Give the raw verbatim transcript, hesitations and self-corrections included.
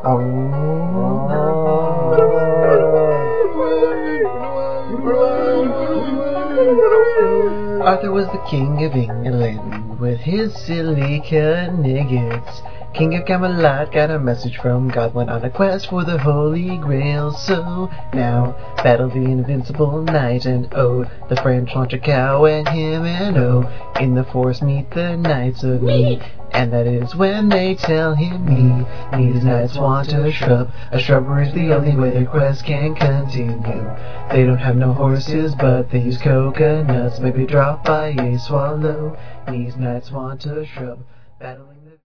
Arthur was the king of England with his silica nuggets. King of Camelot got a message from God, went on a quest for the Holy Grail. So now battle the invincible knight, and oh, the French launch a cow and him, and oh, in the forest meet the knights of me. And that is when they tell him me, these knights want a shrub. A shrubbery is the only way their quest can continue. They don't have no horses, but they use coconuts, maybe dropped by a swallow. These knights want a shrub. Battle